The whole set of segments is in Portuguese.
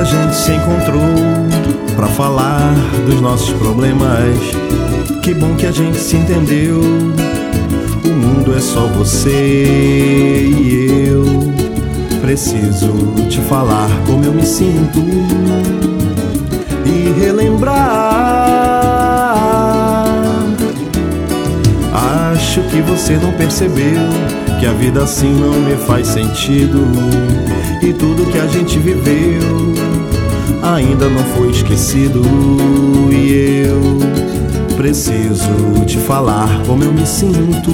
gente se encontrou pra falar dos nossos problemas. Que bom que a gente se entendeu. O mundo é só você e eu. Preciso te falar como eu me sinto e relembrar. Acho que você não percebeu que a vida assim não me faz sentido. E tudo que a gente viveu ainda não foi esquecido. E eu preciso te falar como eu me sinto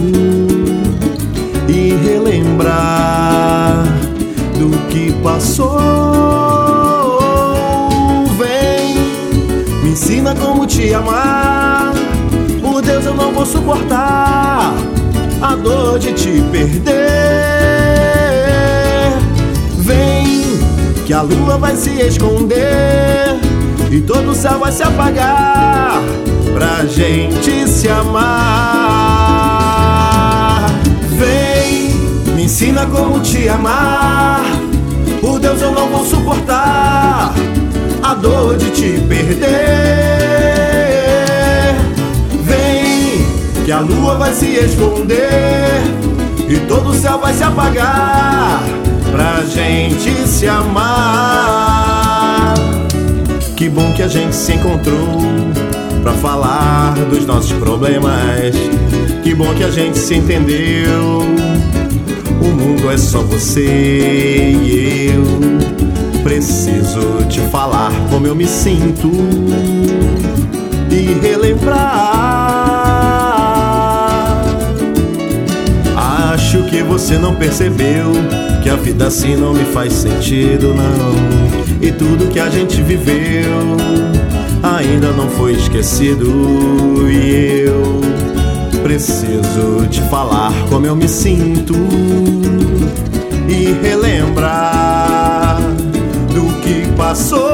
e relembrar do que passou. Vem, me ensina como te amar. Por Deus, eu não vou suportar a dor de te perder. Vem, que a lua vai se esconder e todo o céu vai se apagar pra gente se amar. Vem, me ensina como te amar. Por Deus, eu não vou suportar a dor de te perder. Vem, que a lua vai se esconder e todo o céu vai se apagar pra gente se amar. Que bom que a gente se encontrou pra falar dos nossos problemas. Que bom que a gente se entendeu. O mundo é só você e eu. Preciso te falar como eu me sinto e relembrar. Acho que você não percebeu que a vida assim não me faz sentido, não. E tudo que a gente viveu ainda não foi esquecido. E eu preciso te falar como eu me sinto e relembrar do que passou.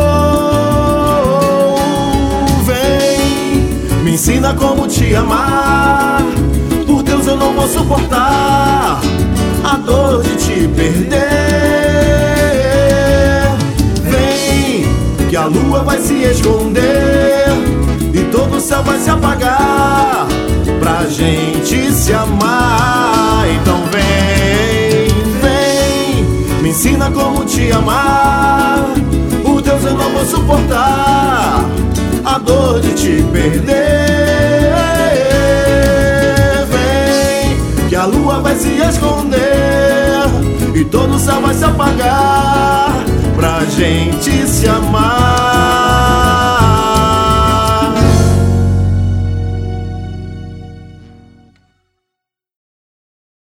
Vem, me ensina como te amar. Por Deus, eu não vou suportar a dor de te perder. Vem, que a lua vai se esconder e todo o céu vai se apagar pra gente se amar. Então vem, vem, me ensina como te amar. Por Deus, eu não vou suportar a dor de te perder. Vem, que a lua vai se esconder e todo o céu vai se apagar pra gente se amar.